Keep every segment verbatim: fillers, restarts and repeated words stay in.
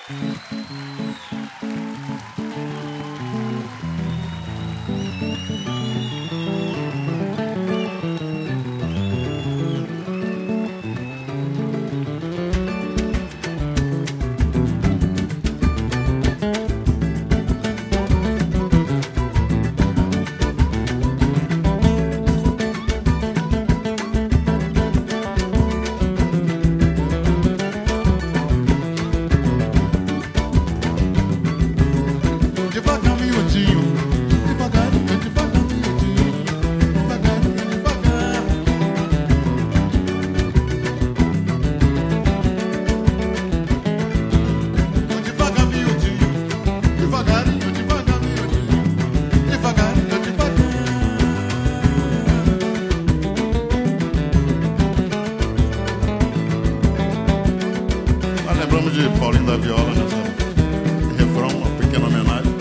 De Paulinho da Viola nessa refrão, uma pequena homenagem.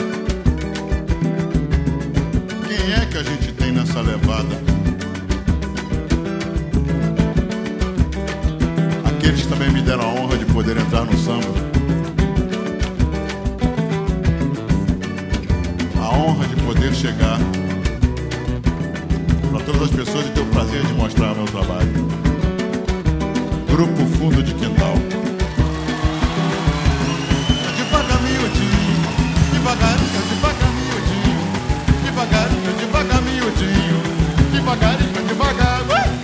Quem é que a gente tem nessa levada? Aqueles que também me deram a honra de poder entrar no samba, a honra de poder chegar para todas as pessoas e ter o prazer de mostrar meu trabalho. Grupo Fundo de Quintal. Devagarinho, devagar, miudinho. Devagarinho, devagar, miudinho. Devagarinho, devagar.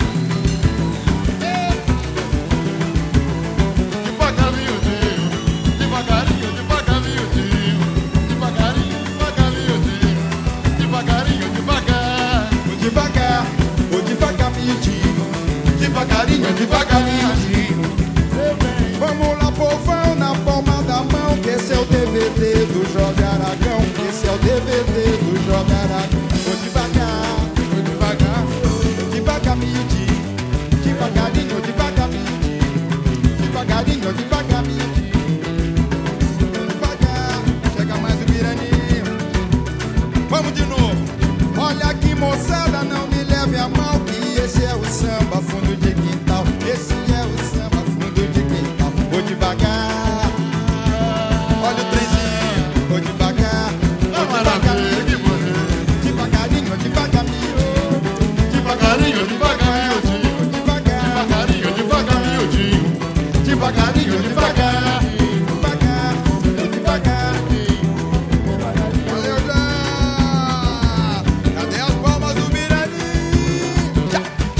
Devagar, miudinho. Devagarinho, devagar, miudinho. Devagarinho, devagar, miudinho. Devagarinho, devagar. O devagar, o devagar, miudinho. Devagarinho, devagar, miudinho. Vamos lá, povão, na palma da mão, que esse é o D V D do Jovem Aragão. Esse é o D V D do Jovem Aragão. Vou devagar, vou devagar, devagar, miudinho. Devagarinho, devagar, miudinho. Devagarinho, devagar, miudinho. Devagar, chega mais o Piraninho. Vamos de novo. Olha aqui, moçada, não me leve a mal, que esse é o samba fundo de quintal. Esse é o samba fundo de quintal. Vou devagar, olha o trenzinho. Vou devagar, vou devagar, devagarinho, devagar, miudinho. Devagarinho, devagar, miudinho. Devagarinho, devagar, miudinho. Devagarinho, devagar. Devagar, devagar. Valeu, já! Cadê as palmas do Miraninho?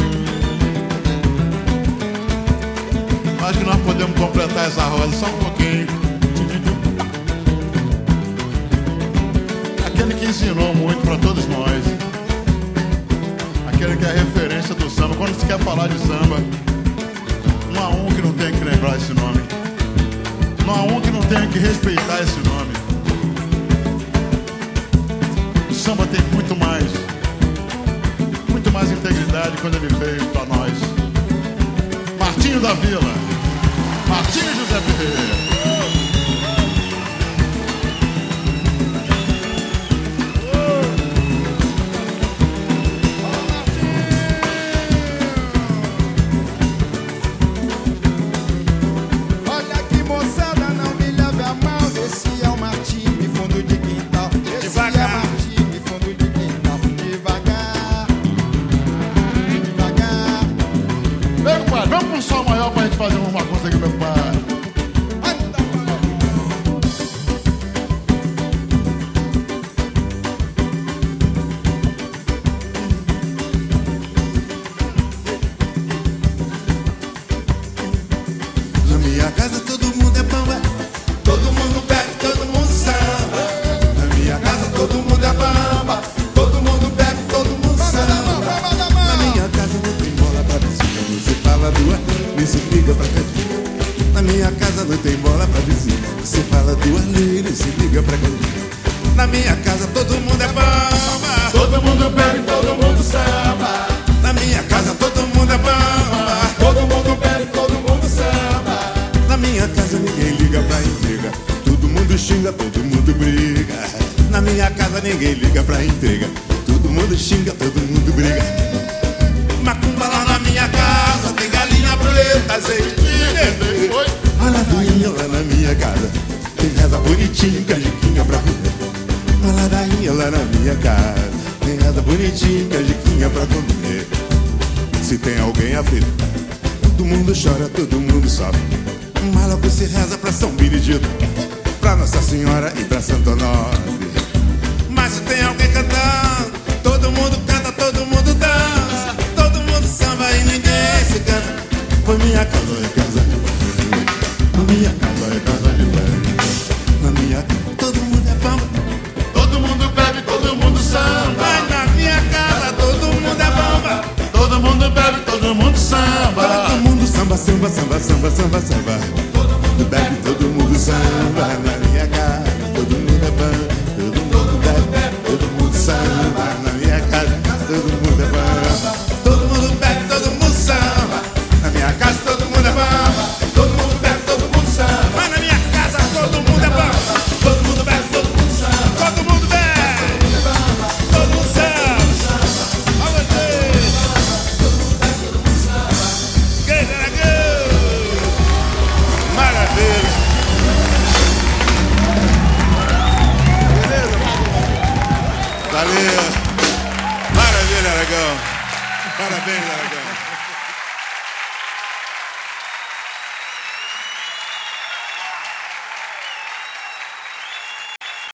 Acho que nós podemos completar essa roda só um pouquinho. Aquele que ensinou muito para todos nós, aquele que é a referência do samba. Quando se quer falar de samba, não há um que não tenha que lembrar esse nome, não há um que não tenha que respeitar esse nome. O samba tem muito mais, muito mais integridade quando ele veio para nós. Martinho da Vila, Martinho José Ferreira. Olha aqui, moçada, não me leve a mal. Esse é o Martinho, fundo de quintal. Esse Devagar. é Martinho, fundo de quintal. Devagar, devagar. Meu pai, vamos para um sol maior pra gente fazer uma bagunça aqui, meu pai. Na minha casa todo mundo é bamba, todo mundo bebe, todo mundo samba. Na minha casa todo mundo é bamba, todo mundo bebe, todo mundo samba. Na minha casa não tem bola pra vizinha, você fala do Arlene, se liga pra Cadinha. Na minha casa não tem bola pra vizinha, você fala do Arlene, se liga pra Cadinha. Na minha casa todo mundo é bamba, Todo mundo bebe, todo mundo samba. na minha casa todo mundo é bamba. Todo mundo bebe, todo mundo samba. Na minha casa ninguém liga pra intriga, todo mundo xinga, todo mundo briga. Na minha casa ninguém liga pra intriga, todo mundo xinga, todo mundo briga. Macumba lá na minha casa, tem galinha preta, azeite. Oi? A lagoinha lá na minha casa, minha casa. Tem nada bonitinho, canjiquinha pra comer. Se tem alguém aflito, todo mundo chora, todo mundo sofre. Mas logo se reza pra São Benedito, pra Nossa Senhora e pra Santo Onofre. Mas se tem alguém cantando, todo mundo canta, todo mundo dança, todo mundo samba e ninguém se canta. Foi minha casa, é casa de banho. Na minha casa é casa de banho. Na minha casa todo mundo é bamba, Todo mundo bebe, todo mundo samba. mas na minha casa todo mundo é bamba. Todo mundo bebe, todo mundo samba. Todo mundo samba, samba, samba, samba, samba, samba. Todo mundo bebe, todo mundo samba. Na minha casa todo mundo é bamba. Todo mundo bebe, todo mundo samba. Na minha casa todo mundo é bamba. Todo mundo bebe, todo mundo samba. Na minha casa todo mundo é bamba. Todo mundo bebe, todo mundo samba. Mas na minha casa todo mundo é bamba. Todo mundo bebe, todo mundo samba. Todo mundo bebe, todo mundo samba. A vocês. Grande Aragão. Maravilha. Beleza? Valeu. Maravilha, Aragão. Parabéns, Aragão.